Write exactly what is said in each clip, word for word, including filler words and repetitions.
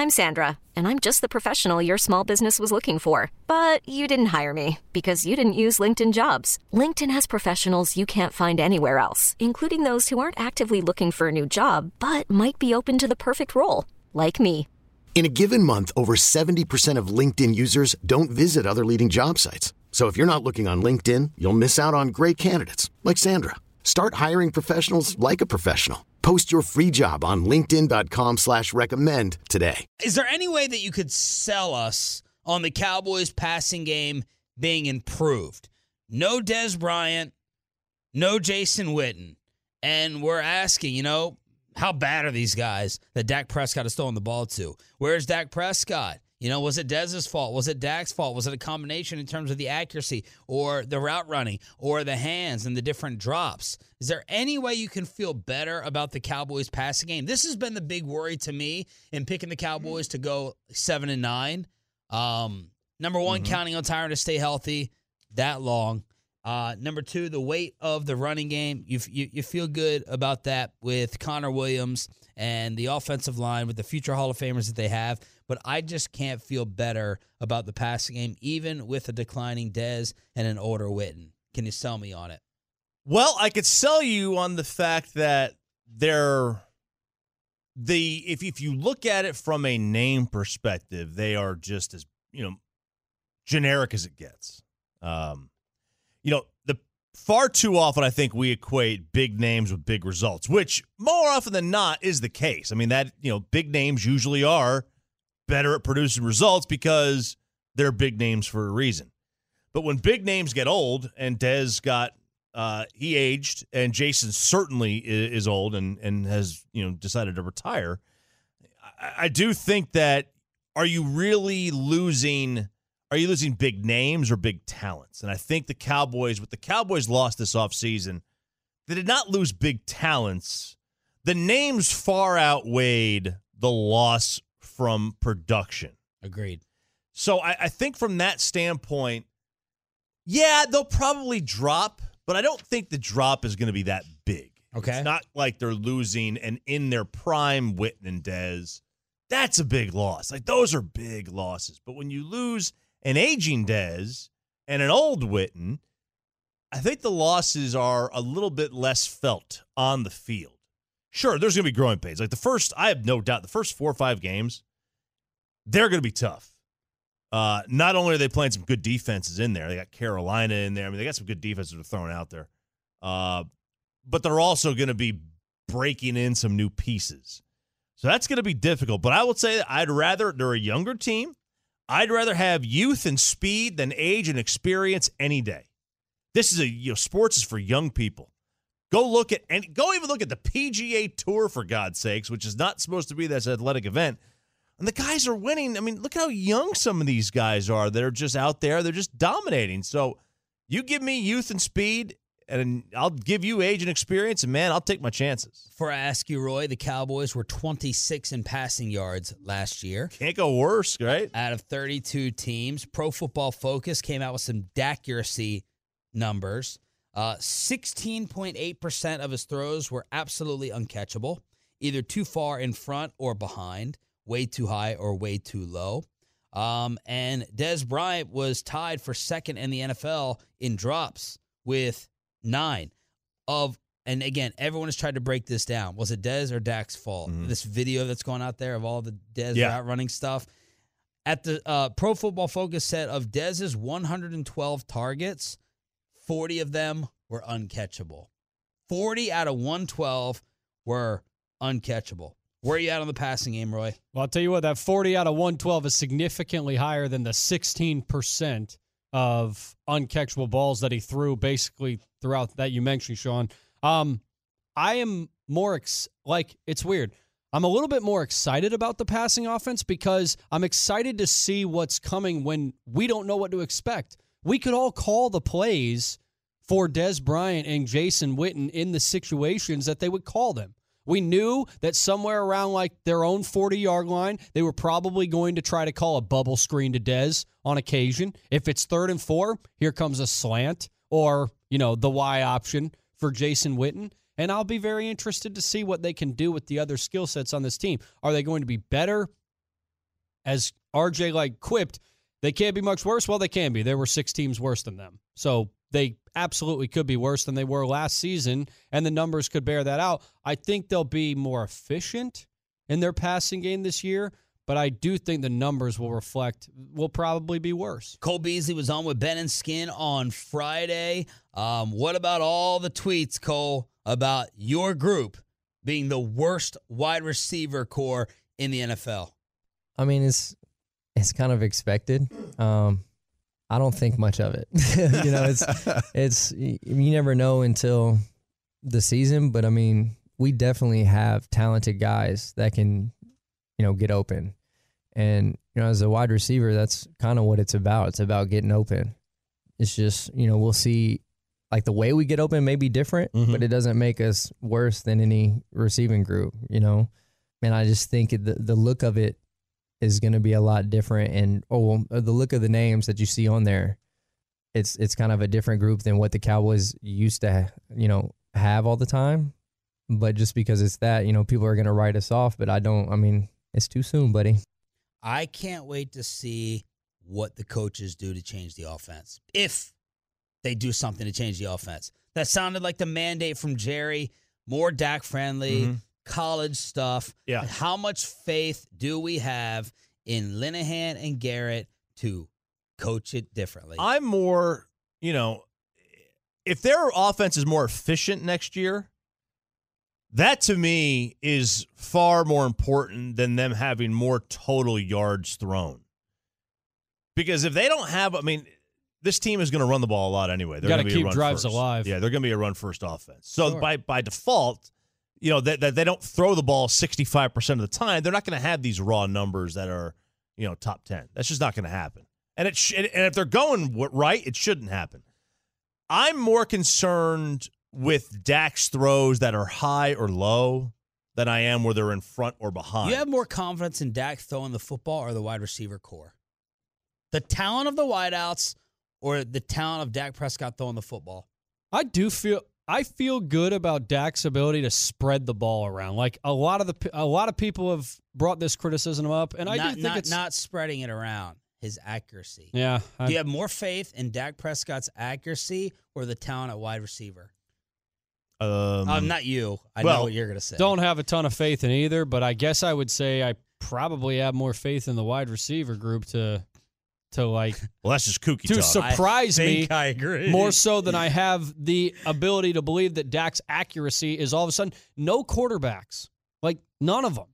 I'm Sandra, and I'm just the professional your small business was looking for. But you didn't hire me because you didn't use LinkedIn Jobs. LinkedIn has professionals you can't find anywhere else, including those who aren't actively looking for a new job, but might be open to the perfect role, like me. In a given month, over seventy percent of LinkedIn users don't visit other leading job sites. So if you're not looking on LinkedIn, you'll miss out on great candidates like Sandra. Start hiring professionals like a professional. Post your free job on linkedin.com slash recommend today. Is there any way that you could sell us on the Cowboys passing game being improved? No Dez Bryant, no Jason Witten. And we're asking, you know, how bad are these guys that Dak Prescott has stolen the ball to? Where's Dak Prescott? You know, was it Dez's fault? Was it Dak's fault? Was it a combination in terms of the accuracy or the route running or the hands and the different drops? Is there any way you can feel better about the Cowboys passing game? This has been the big worry to me in picking the Cowboys to go seven and nine. Um, number one, mm-hmm. counting on Tyron to stay healthy that long. Uh, number two, the weight of the running game. You, you you feel good about that with Connor Williams and the offensive line with the future Hall of Famers that they have. But I just can't feel better about the passing game, even with a declining Dez and an older Witten. Can you sell me on it? Well, I could sell you on the fact that they're the if if you look at it from a name perspective, they are just as you know generic as it gets. Um, you know, the far too often I think we equate big names with big results, which more often than not is the case. I mean that you know big names usually are better at producing results because they're big names for a reason. But when big names get old, and Dez got uh, he aged, and Jason certainly is old and and has you know decided to retire, I, I do think that are you really losing? Are you losing big names or big talents? And I think the Cowboys, what the Cowboys lost this offseason, they did not lose big talents. The names far outweighed the loss from production. Agreed. So I, I think from that standpoint, yeah, they'll probably drop, but I don't think the drop is going to be that big. Okay. It's not like they're losing and in their prime Witten and Dez. That's a big loss. Like those are big losses. But when you lose an aging Dez and an old Witten, I think the losses are a little bit less felt on the field. Sure, there's going to be growing pains. Like the first, I have no doubt, the first four or five games, they're going to be tough. Uh, not only are they playing some good defenses in there, they got Carolina in there. I mean, they got some good defenses they're throwing out there. Uh, but they're also going to be breaking in some new pieces. So that's going to be difficult. But I would say that I'd rather, they're a younger team. I'd rather have youth and speed than age and experience any day. This is a, you know, sports is for young people. Go look at, and go even look at the P G A Tour, for God's sakes, which is not supposed to be this athletic event. And the guys are winning. I mean, look how young some of these guys are that are just out there. They're just dominating. So you give me youth and speed, and I'll give you age and experience, and, man, I'll take my chances. Before I ask you, Roy, the Cowboys were twenty-six in passing yards last year. Can't go worse, right? Out of thirty-two teams. Pro Football Focus came out with some accuracy numbers. Uh, sixteen point eight percent of his throws were absolutely uncatchable, either too far in front or behind, way too high or way too low. Um, and Dez Bryant was tied for second in the N F L in drops with nine of, and again, everyone has tried to break this down. Was it Dez or Dak's fault? Mm-hmm. This video that's going out there of all the Dez yeah. route running stuff. At the uh, Pro Football Focus set of Dez's one hundred twelve targets, forty of them were uncatchable. forty out of one twelve were uncatchable. Where are you at on the passing game, Roy? Well, I'll tell you what, that forty out of one twelve is significantly higher than the sixteen percent of uncatchable balls that he threw basically throughout that you mentioned, Sean. Um, I am more, ex- like, it's weird. I'm a little bit more excited about the passing offense because I'm excited to see what's coming when we don't know what to expect. We could all call the plays for Dez Bryant and Jason Witten in the situations that they would call them. We knew that somewhere around like their own forty-yard line, they were probably going to try to call a bubble screen to Dez on occasion. If it's third and four, here comes a slant or, you know, the Y option for Jason Witten. And I'll be very interested to see what they can do with the other skill sets on this team. Are they going to be better? as R J like quipped, they can't be much worse. Well, they can be. There were six teams worse than them. So they absolutely could be worse than they were last season, and the numbers could bear that out. I think they'll be more efficient in their passing game this year, but I do think the numbers will reflect, will probably be worse. Cole Beasley was on with Ben and Skin on Friday. Um, what about all the tweets, Cole, about your group being the worst wide receiver core in the N F L? I mean, it's it's kind of expected. Um, I don't think much of it. you know, it's it's you never know until the season, but I mean, we definitely have talented guys that can, you know, get open. And, you know, as a wide receiver, that's kind of what it's about. It's about getting open. It's just, you know, we'll see, like, the way we get open may be different, mm-hmm. but it doesn't make us worse than any receiving group, you know? And I just think the, the look of it is going to be a lot different. And, oh, the look of the names that you see on there, it's it's kind of a different group than what the Cowboys used to, you know, have all the time. But just because it's that, you know, people are going to write us off. But I don't, I mean, it's too soon, buddy. I can't wait to see what the coaches do to change the offense. If they do something to change the offense. That sounded like the mandate from Jerry, more Dak friendly, mm-hmm. college stuff. Yeah. How much faith do we have in Linehan and Garrett to coach it differently? I'm more, you know, if their offense is more efficient next year, that to me is far more important than them having more total yards thrown. Because if they don't have, I mean, this team is going to run the ball a lot anyway. They're got to keep keep drives first. alive. Yeah, they're going to be a run-first offense. So sure. by by default, you know, that they, they don't throw the ball sixty-five percent of the time. They're not going to have these raw numbers that are, you know, top ten. That's just not going to happen. And it sh- and if they're going right, it shouldn't happen. I'm more concerned with Dak's throws that are high or low than I am where they're in front or behind. You have more confidence in Dak throwing the football or the wide receiver core? The talent of the wideouts or the talent of Dak Prescott throwing the football? I do feel I feel good about Dak's ability to spread the ball around. Like a lot of the a lot of people have brought this criticism up, and I not, do think not, it's not spreading it around. His accuracy. Yeah. I, do you have more faith in Dak Prescott's accuracy or the talent at wide receiver? Um, um, not you. I well, know what you're going to say. Don't have a ton of faith in either, but I guess I would say I probably have more faith in the wide receiver group to, to like. Well, that's just kooky to talk. surprise I me. think I agree. More so than I have the ability to believe that Dak's accuracy is all of a sudden no quarterbacks, like none of them,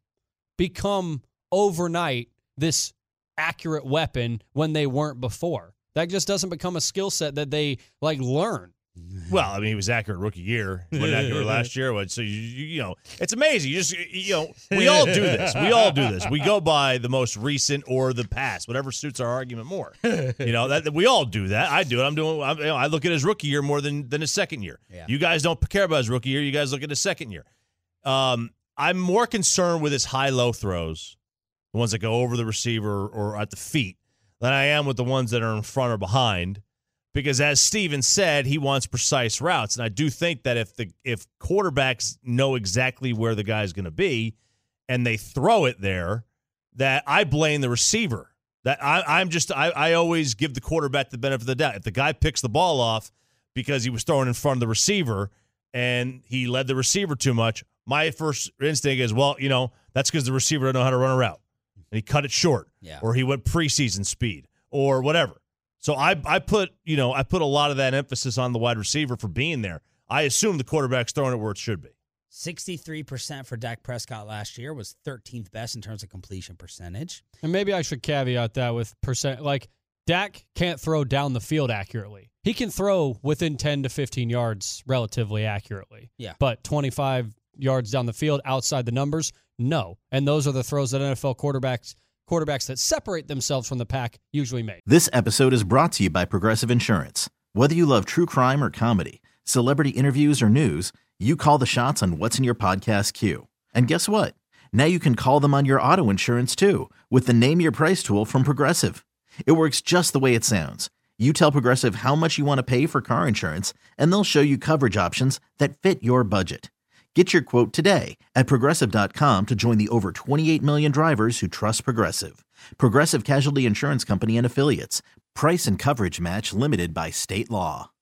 become overnight this accurate weapon when they weren't before. That just doesn't become a skill set that they like learn. Well, I mean, he was accurate rookie year. He wasn't accurate last year. So, you, you, you know, it's amazing. You just, you know, we all do this. We all do this. We go by the most recent or the past, whatever suits our argument more. You know, that we all do that. I do it. I'm doing, I'm, you know, I look at his rookie year more than, than his second year. Yeah. You guys don't care about his rookie year. You guys look at his second year. Um, I'm more concerned with his high-low throws, the ones that go over the receiver or at the feet, than I am with the ones that are in front or behind. Because as Steven said, he wants precise routes. And I do think that if the if quarterbacks know exactly where the guy's going to be and they throw it there, that I blame the receiver. That I, I'm just I, I always give the quarterback the benefit of the doubt. If the guy picks the ball off because he was throwing in front of the receiver and he led the receiver too much, my first instinct is, well, you know, that's because the receiver doesn't know how to run a route. And he cut it short. Yeah. Or he went preseason speed or whatever. So I I put, you know, I put a lot of that emphasis on the wide receiver for being there. I assume the quarterback's throwing it where it should be. sixty-three percent for Dak Prescott last year was thirteenth best in terms of completion percentage. And maybe I should caveat that with percent. Like, Dak can't throw down the field accurately. He can throw within ten to fifteen yards relatively accurately. Yeah. But twenty-five yards down the field outside the numbers, no. And those are the throws that N F L quarterbacks quarterbacks that separate themselves from the pack usually make. This episode is brought to you by Progressive Insurance. Whether you love true crime or comedy, celebrity interviews or news, you call the shots on what's in your podcast queue. And guess what? Now you can call them on your auto insurance too with the Name Your Price tool from Progressive. It works just the way it sounds. You tell Progressive how much you want to pay for car insurance, and they'll show you coverage options that fit your budget. Get your quote today at Progressive dot com to join the over twenty-eight million drivers who trust Progressive. Progressive Casualty Insurance Company and Affiliates. Price and coverage match limited by state law.